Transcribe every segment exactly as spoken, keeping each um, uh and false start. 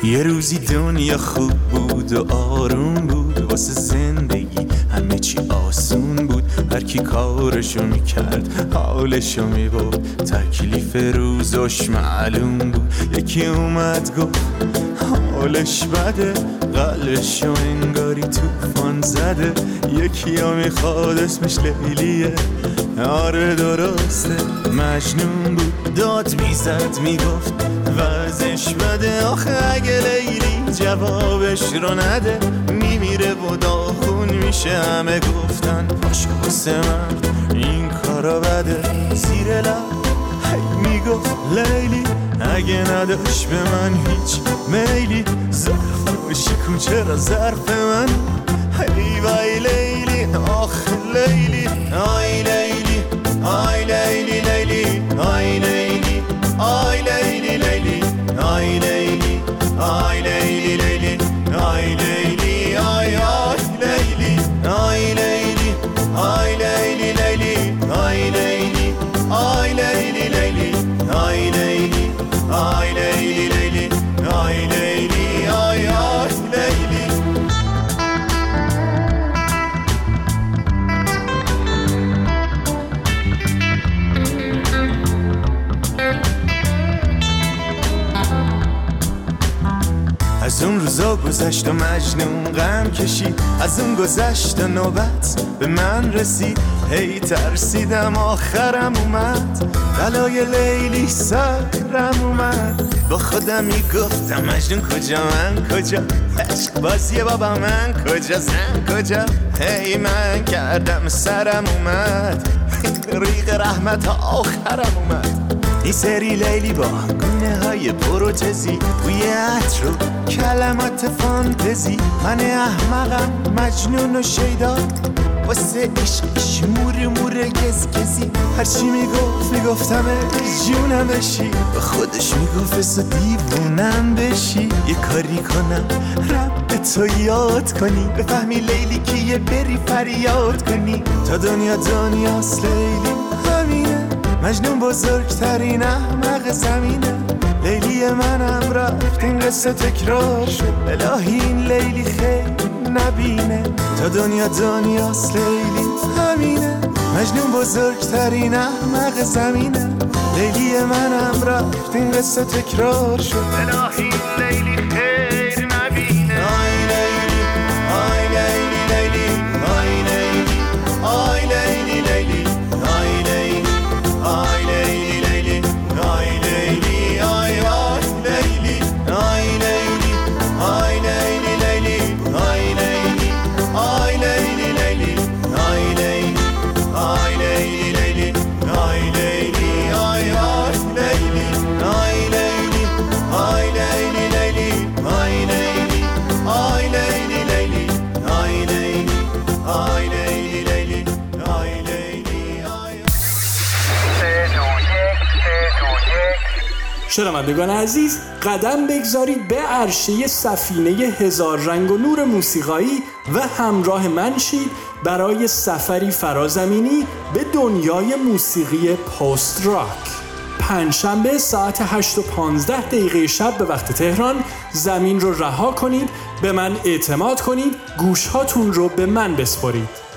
یه روزی دنیا خوب بود و آروم بود، واسه زندگی همه چی آسون بود. هر کی کارشو میکرد حالشو میبود، تکلیف روزش معلوم بود. یکی اومد گفت حالش بده، قلبشو انگاری توفان زده. یکی ها میخواد اسمش لیلیه، آره درسته مجنون بود. داد میزد میگفت وضعش بده، آخه اگه لیلی جوابش رو نده میمیره و داغون میشه. همه گفتن باشه واسه من این کارا بده. زیر لب هی میگفت لیلی اگه نداشت به من هیچ میلی، ظرفش کن چرا ظرف من. هی وای لیلی آخ لیلی، آی لیلی آی لیلی لیلی آی لیلی آی لیلی لیلی آی لیلی آی لیلی لیلی آی لیلی آی آی لیلی آی لیلی آی لیلی لیلی آی لیلی آی لیلی لیلی آی لیلی آی لیلی لیلی آی لیلی آی آی لیلی. از اون روزا گذشت و مجنون غم کشید، از اون گذشت و نوبت به من رسید. هی ترسیدم آخرم اومد، بلای لیلی سرم اومد. با خودم میگفتم مجنون کجا من کجا، عشق بازیه بابا من کجا زن کجا. هی من کردم سرم اومد، ریق رحمت آخرم اومد. این سری لیلی با گونه های پروتزی، بوی عطر و کلمات فانتزی. من احمقم مجنون و شیدا، واسه عشقش مور مور گز گزی. هرچی میگفت میگفتم جونم بشی، به خودش میگفت سو دیوونم بشی. یه کاری کنم رب تو یاد کنی، بفهمی لیلی کیه بری فریاد کنی. تا دنیا دنیاست لیلی همینه، مجنون بزرگترین احمق زمینه. لیلی منم رفت این قصه تکرار شد، الهی این لیلی خیلی نبینه. تا دنیا دنیاست لیلی همینه، مجنون بزرگترین احمق زمینه. لیلی منم رفت این قصه تکرار شد، الهی این لیلی خیلی نبینه. آی لیلی آی لیلی لیلی آی لیلی آی لیلی لیلی آی لیلی آی لیلی لیلی آی لیلی آی آی لیلی آی لیلی آی لیلی لیلی آی لیلی آی لیلی لیلی آی لیلی آی لیلی لیلی آی لیلی آی آی لیلی آی لیلی آی لیلی لیلی آی لیلی آی لیلی لیلی آی لیلی آی لیلی لیلی آی لیلی آی. شنوندگان عزیز، قدم بگذارید به عرشه سفینه هزار رنگ و نور موسیقایی و همراه من شید برای سفری فرازمینی به دنیای موسیقی پست راک. پنجشنبه ساعت هشت و پانزده دقیقه شب به وقت تهران زمین رو رها کنید، به من اعتماد کنید، گوشهاتون رو به من بسپارید.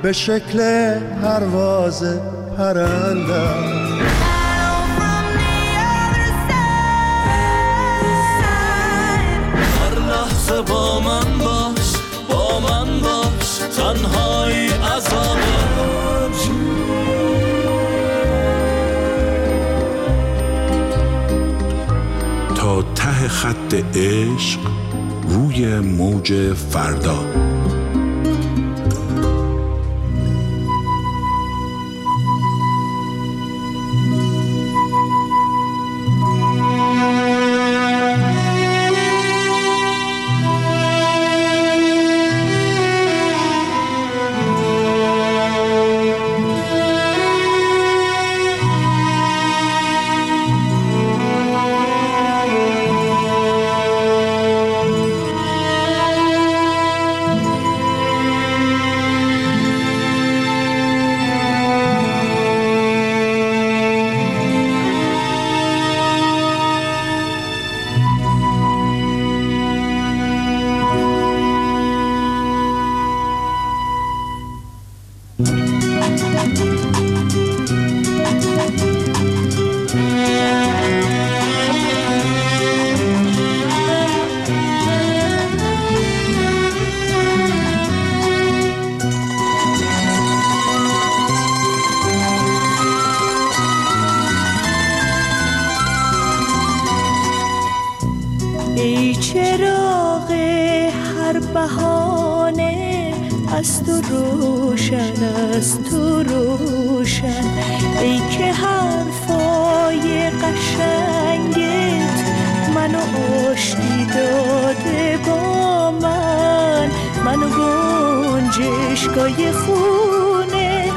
به شکل پرواز پرندم. هر لحظه با من باش، با من باش، تنهایی عذابه. تا ته خط عشق روی موج فردا. ای چراغ هر بهانه از تو روشن، از تو روشن، ای که حرفای قشنگت منو آشتی داده با من، منو گنجشگاه خونه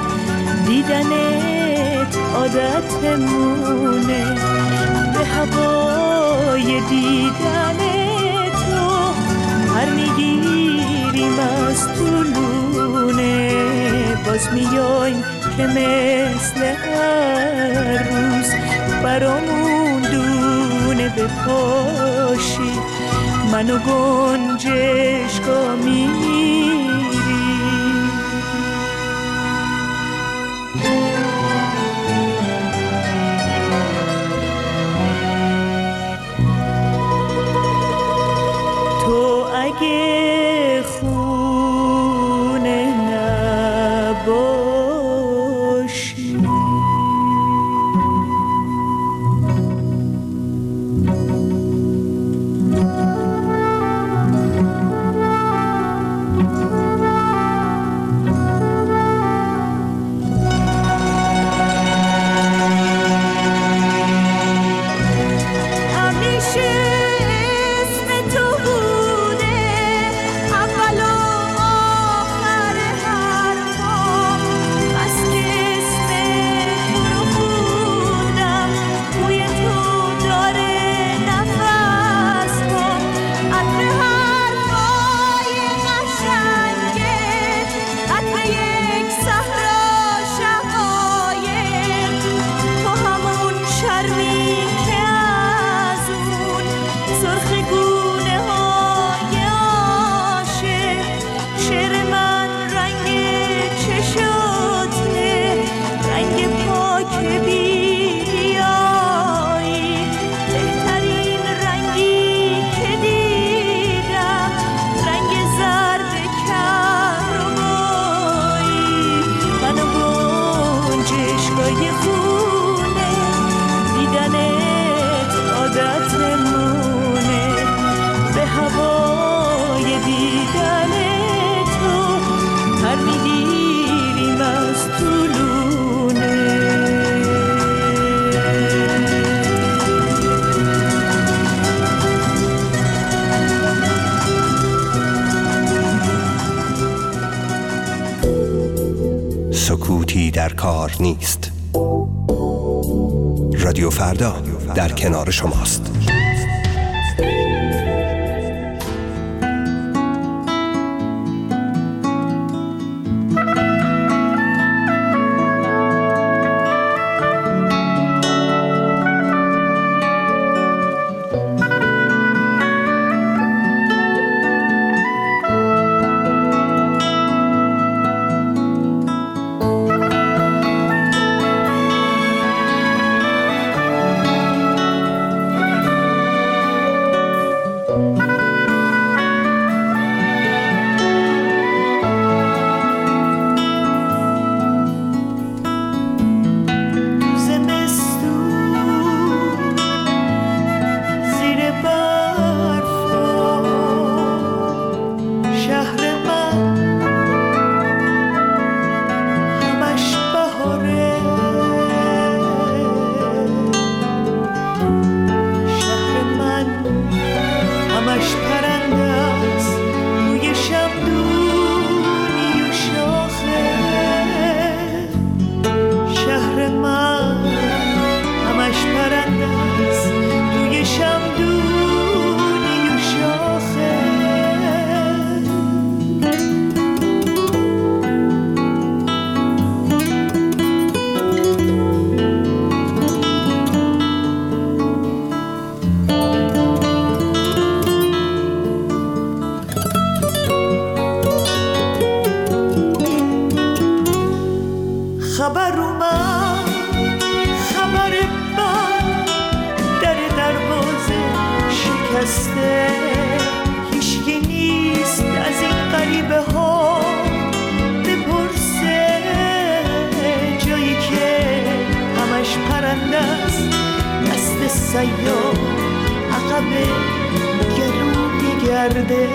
دیدنت عادتمونه، به هوای دیدن تو هر میگیریم از طولونه، باز میایم که مثل هر روز برامون دونه بپاشی، منو گنجشگاه میری. تو اگه خونه نباشی سکوتی در کار نیست. رادیو فردا در کنار شماست. سیاه عقب گلو بگرده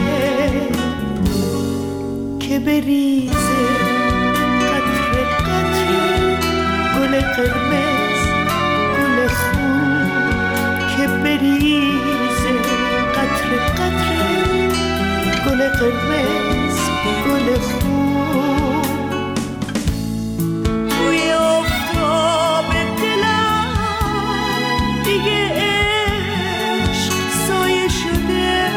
که بریزه قطره قطره گل قرمز گل خون که بریزه قطره قطره گل قرمز گل خون توی آفتاب دلم دیگه عشق سایه شده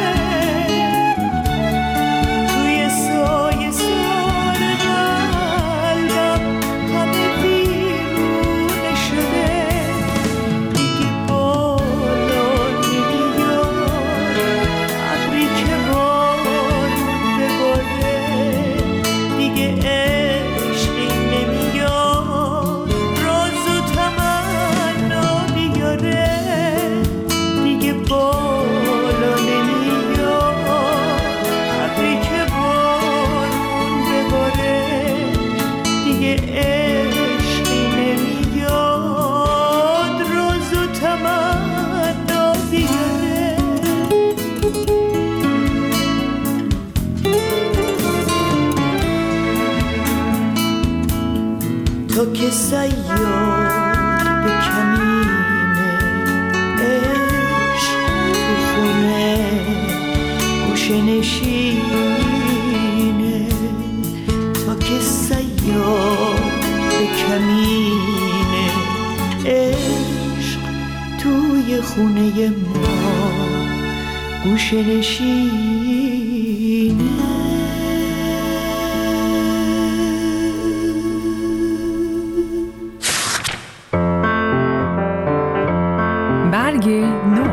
توی سایه سار قلبم همه بیرونه شده دیگه بالا نمیاد ابری که بارون بباره دیگه عشقی نمیاد راز و تمنا بیاره دیگه بالا نمیاد ابری که بارون بباره دیگه عشقی نمیاد راز و تمنا بیاره تو که صیاد به کمینه عشق تو خونه گوشه نشینه تو که صیاد به کمینه عشق توی خونه ما گوشه نشینه برگ نو.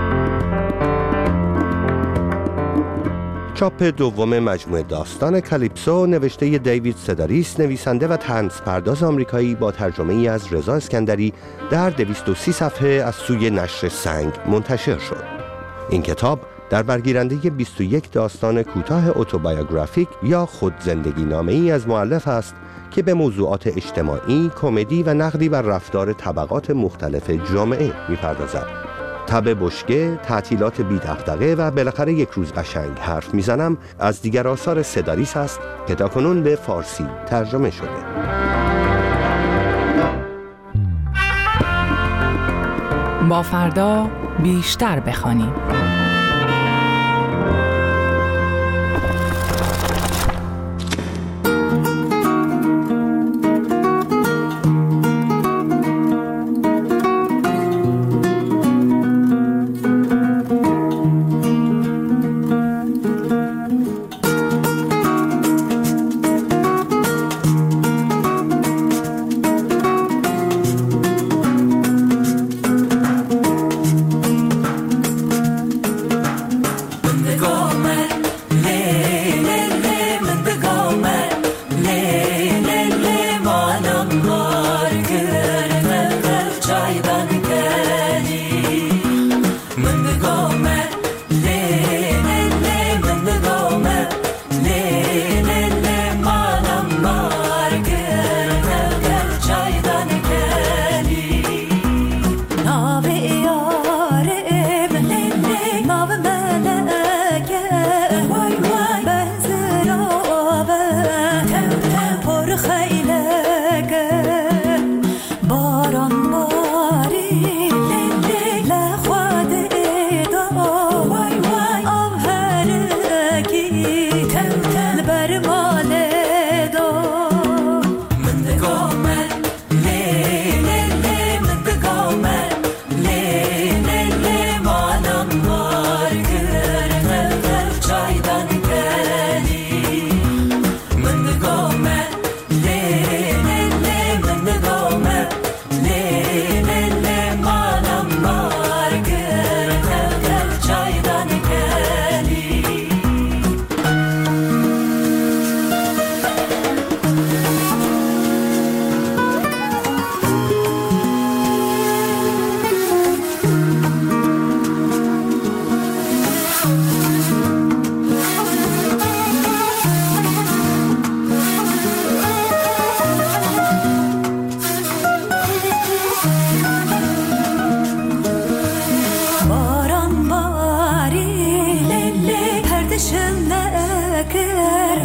چاپ دوم مجموعه داستان کالیپسو نوشته دیوید سداریس، نویسنده و طنزپرداز آمریکایی با ترجمه ای از رضا اسکندری در دویست و سی صفحه از سوی نشر سنگ منتشر شد. این کتاب در برگیرنده بیست و یک داستان کوتاه اتوبیوگرافیک یا خود زندگی نامه ای از مؤلف است که به موضوعات اجتماعی، کمدی و نقدی بر رفتار طبقات مختلف جامعه می‌پردازد. تب بشکه، تعطیلات بی دغدغه و بالاخره یک روز قشنگ حرف میزنم از دیگر آثار سداریس است که تاکنون به فارسی ترجمه شده. با فردا بیشتر بخوانیم.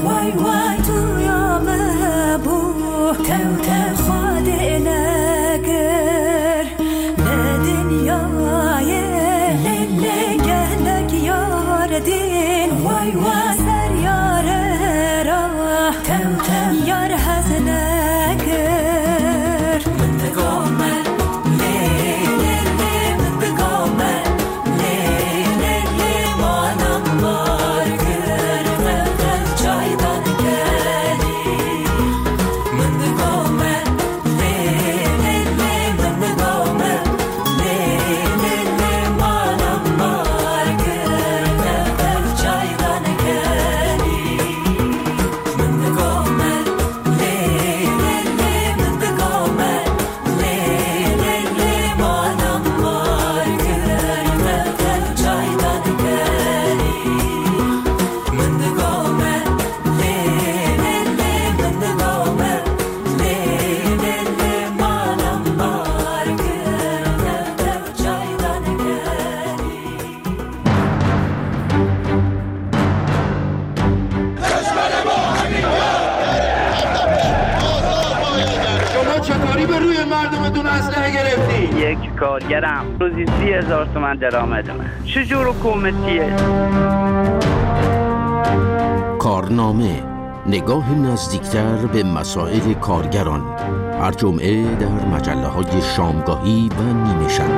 وای وای تو یا مبو تو تخواد الگر لدنیای لگلگ یار دین وای وای سر یار را تو تو یار هزنگر من دگامن کارگرم روزی سی هزار تومن درآمدمه. چجور حکومتیه؟ کارنامه، نگاه نزدیکتر به مسائل کارگران، هر جمعه در مجله های شامگاهی و نیمه شب.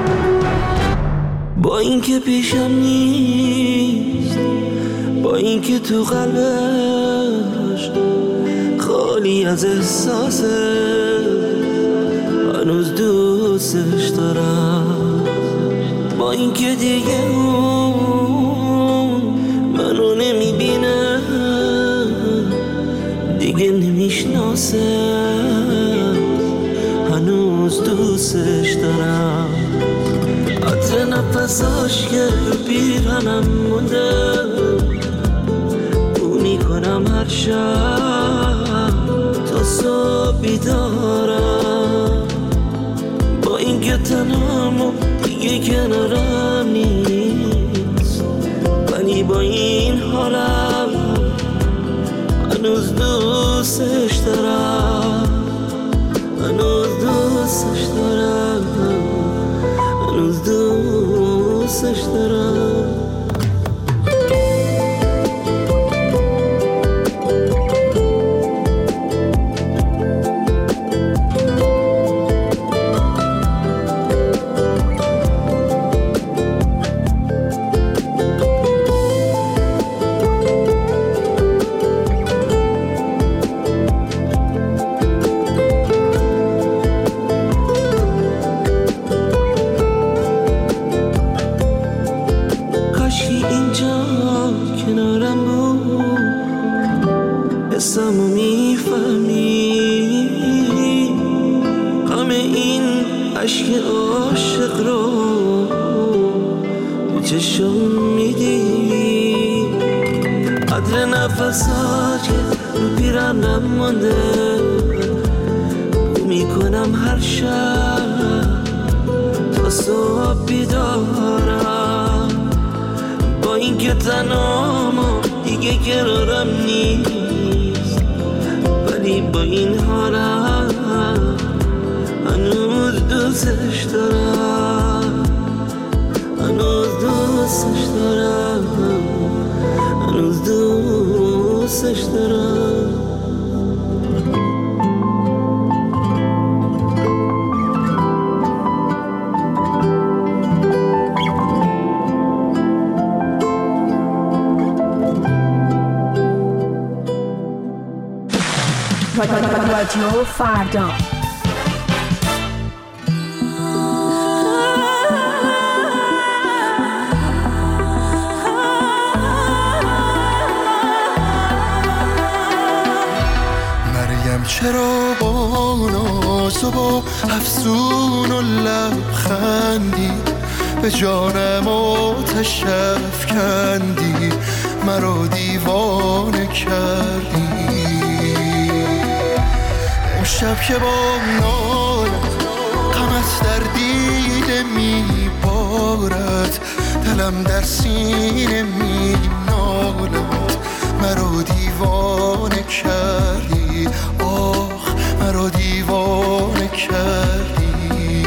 با اینکه پیشم نیست، با اینکه تو قلبش خالی از احساسه، هنوز دوستش دارم. با اینکه دیگه اون منو نمیبینه، دیگه نمیشناسه، هنوز دوستش دارم. عطر نفساش که پیرهنم مونده، بو میکنم هر شب تا صبح بیدارم. با اینکه تنم و دیگه کنارم نیست، ولی با این حالم هنوز دوستش دارم، هنوز دوستش دارم، هنوز دوستش دارم. حسمو میفهمی، غم این عشق عاشق رو به چشم میدی. قدر نفسات که رو پیرهنم مونده، بو میکنم هر شب تا صبح بیدارم. با اینکه تنهام و دیگه قرارم نیست، ولی با این حالم هنوز دوستش دارم، هنوز دوستش دارم، هنوز دوستش دارم. رادیو فردا. مریم چرا با ناز و با افسون و لبخندی به جانم آتش افکندی، مرا دیوانه کردی. امشب که با نالت غمت در دیده میبارد، دلم در سینه مینالد، مرا دیوانه کردی، آخ مرا دیوانه کردی.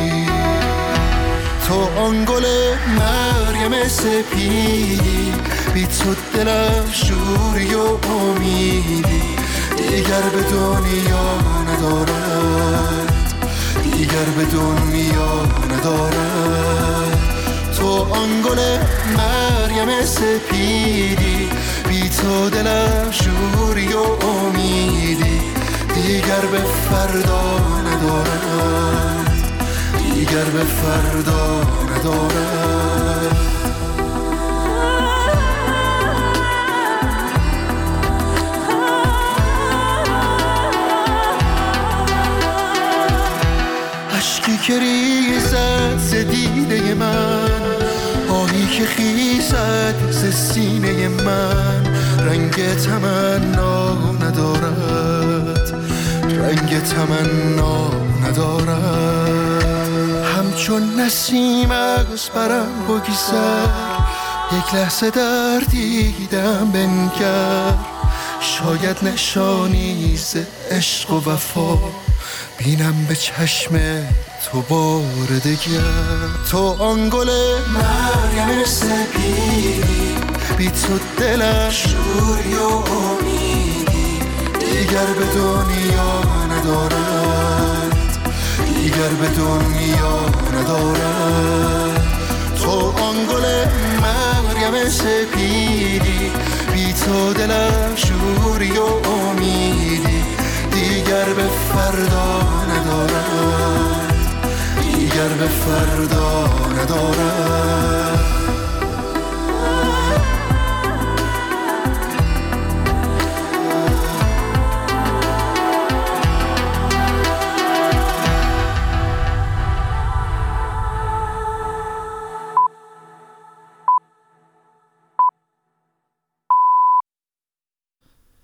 تو آن گل مریم سپیدی، بی تو دلم شوری و امیدی، دیگر به دنیا ندارد، دیگر به دنیا ندارد. تو آن گل مریم سپیدی، بی تو دلم شوری و امیدی، دیگر به فردا ندارد، دیگر به فردا ندارد. اشکی که ریزد ز دیده من، آهی که خیزد ز سینه من، رنگ تمنا ندارد، رنگ تمنا ندارد. همچون نسیم از برم بگذر، یک لحظه در دیدم بنگر، شاید نشانی ز عشق و وفا بینم به چشم تو بار دگر. تو آن گل مریم سپیدی، بی تو دلم شوری و امیدی، دیگر به دنیا ندارد، دیگر به دنیا ندارد. تو آن گل مریم سپیدی، بی تو دلم شوری و امیدی، دیگر به فردا ندارد، دیگر به فردا ندارد.